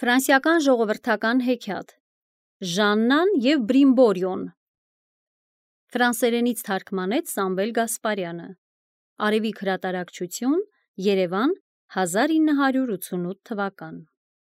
Ֆրանսիական ժողովրդական հեքիաթ Ժաննան և Բրիմբորիոն Ֆրանսերենից թարգմանեց Սամվել Գասպարյանը Արևիկ հրատարակչություն Երևան 1988 թվական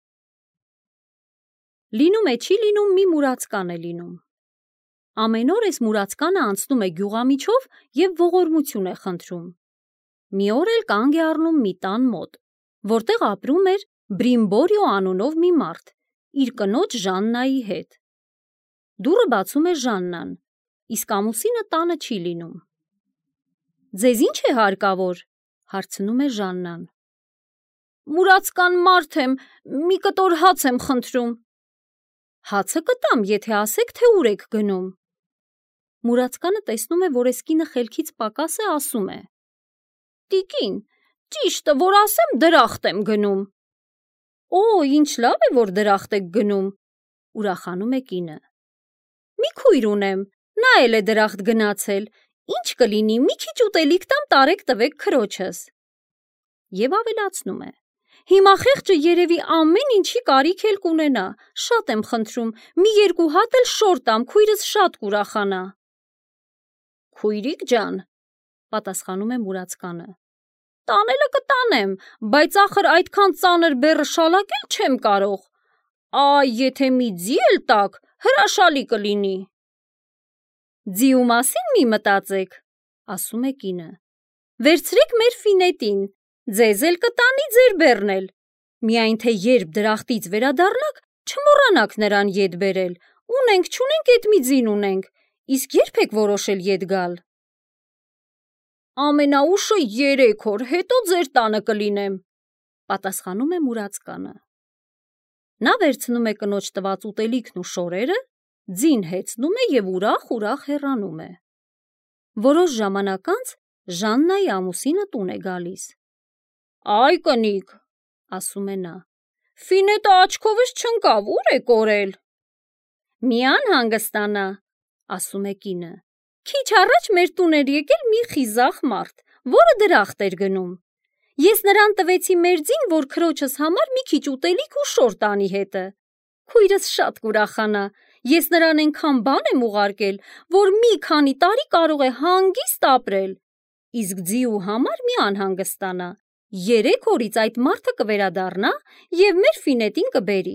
Լինում է չի լինում մի մուրացկան է լինում Ամեն օր էս մուրացկանը անցնում է գյուղամիջով և ողորմություն է խնդրում Մի օր էլ կանգ է առնում մի տան մոտ, որտեղ ապրում էր Բրիմբորիո անունով մի մարդ, իր կնոջ Ժաննայի հետ։ Դուռը բացում է Ժաննան, իսկ ամուսինը տանը չի լինում։ Ձեզ ինչ է հարկավոր, հարցնում է Ժաննան։ Մուրացկան մարդ եմ, մի կտոր հաց եմ խնդրում։ Հացը կտամ, եթե ասեք, թե ուր եք գնում։ Մուրացկանը տեսնում է, որ էս կինը խելքից պակաս է, ասում է. Տիկին, ճիշտը որ ասեմ, դրախտ եմ գնում։ Օ, ինչ լավ է, որ դրախտ եք գնում, ուրախանում է կինը։ Մի քույր ունեմ, նա էլ է դրախտ գնացել, ինչ կլինի, մի քիչ ուտելիք տամ տարեք տվեք քրոջս։ Եվ ավելացնում է. Հիմա խեղճը երևի ամեն ինչի կարիք էլ կունենա, շատ եմ խնդրում, մի երկու հատ էլ շոր տամ, քույրս շատ կուրախանա։ Քույրիկ ջան, պատասխանում է մուրացկանը, տանելը կտանեմ, բայց ախր այդքան ծանր բեռը շալակել չեմ կարող, եթե մի ձի էլ տաք, հրաշալի կլինի։ Ձիու մասին մի մտածեք, ասում է կինը, վերցրեք մեր ֆինետին, ձեզ էլ կտանի ձեր բեռն էլ, միայն թե երբ դրախտից վերադառնաք, չմոռանաք նրան ետ բերել, ունենք չունենք էդ մի ձին ունենք, իսկ երբ եք որոշել ետ գալ։ Ամենաուշը 3 օր, հետո ձեր տանը կլինեմ, պատասխանում է մուրացկանը։ Նա վերցնում է կնոջ տված ուտելիքն ու շորերը, ձին հեծնում է և ուրախ հեռանում է։ Որոշ ժամանակ անց Ժաննայի ամուսինը տուն է գալիս։ Այ կնիկ, ասում է նա, ֆինետը աչքովս չընկավ, ուր է կորել։ Մի անհանգստանա, ասում է կինը, քիչ առաջ մեր տուն էր եկել մի խիզախ մարդ, որը դրախտ էր գնում։ Ես նրան տվեցի մեր ձին, որ քրոջս համար մի քիչ ուտելիք ու շոր տանի հետը։ Քույրս շատ կուրախանա, ես նրան այնքան բան եմ ուղարկել, որ մի քանի տարի կարող է հանգիստ ապրել, իսկ ձիու համար մի անհանգստանա, 3 օրից այդ մարդը կվերադառնա և մեր ֆինետին կբերի։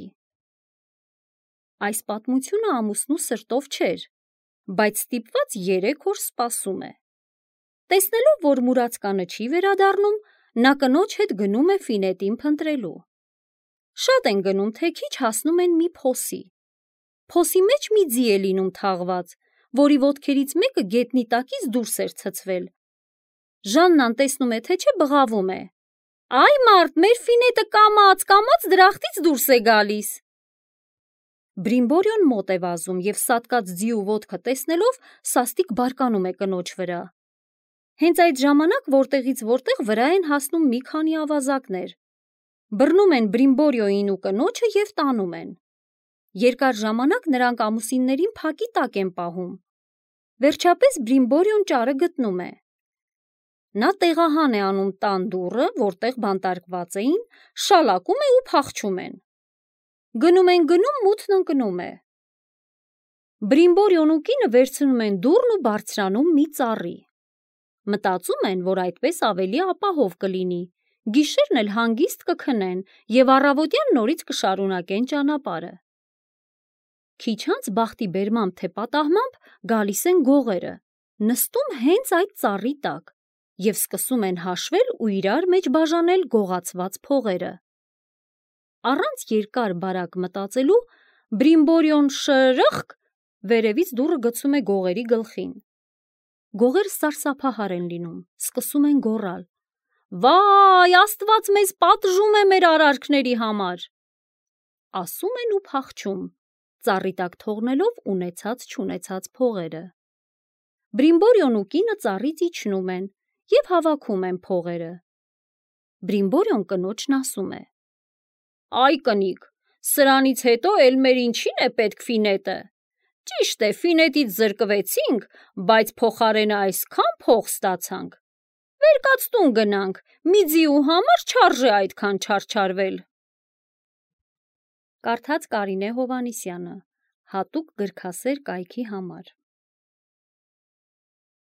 Այս պատմությունը ամուսնու սրտով չէր, բայց ստիպված 3 օր սպասում է։ Տեսնելով, որ մուրացկանը չի վերադառնում, նա կնոջ հետ գնում է ֆինետին փնտրելու։ Շատ են գնում, թե քիչ հասնում են մի փոսի։ Փոսի մեջ մի ձի է լինում թաղված, որի ոտքերից մեկը գետնի տակից դուրս էր ցցվել։ Ժաննան տեսնում է, թե չէ բղավում է. Այ մարդ, մեր ֆինետը կամաց դրախտից դուրս է գալիս։ Բրիմբորիոն մոտ է վազում և սատկած ձիու ոտքը տեսնելով սաստիկ բարկանում է կնոջ վրա։ Հենց այդ ժամանակ որտեղից որտեղ վրա են հասնում մի քանի ավազակներ։ Բռնում են Բրիմբորիոյին ու կնոջը և տանում են։ Երկար ժամանակ նրանք ամուսիններին փակի տակ են պահում։ Վերջապես Բրիմբորիոն ճարը գտնում է։ Նա տեղահան է անում տան դուռը, որտեղ բանտարկված էին, շալակում է ու փախչում են։ Գնում են, մութն ընկնում է։ Բրիմբորիոն ու կինը վերցնում են դուռն ու բարձրանում մի ծառի։ Մտածում են, որ այդպես ավելի ապահով կլինի, գիշերն էլ հանգիստ կքնեն և առավոտյան նորից կշարունակեն ճանապարհը։ Քիչ անց բախտի բերմամբ թե պատահմամբ գալիս են գողերը, նստում հենց այդ ծառի տակ և սկսում են հաշվել ու իրար մեջ բաժանել գողացված փողերը։ Առանց երկար բարակ մտածելու Բրիմբորիոն շրըխկ վերևից դուռը գցում է գողերի գլխին։ Գողերը սարսափահար են լինում, սկսում են գոռալ. Վայ, Աստված մեզ պատժում է մեր արարքների համար։ Ասում են ու փախչում, ծառի տակ թողնելով ունեցած-չունեցած փողերը։ Բրիմբորիոն ու կինը ծառից իջնում են և հավաքում են փողերը։ Բրիմբորիոն կնոջն ասում է. Այ կնիկ, սրանից հետո էլ մեր ինչին է պետք ֆինետը։ Ճիշտ է, ֆինետից զրկվեցինք, բայց փոխարենը այսքան փող ստացանք։ Վեր կաց տուն գնանք, մի ձիու համար չարժե այդքան չարչարվել։ Կարդաց Կարինե Հովհաննիսյանը, հատուկ գրքասեր կայքի համար։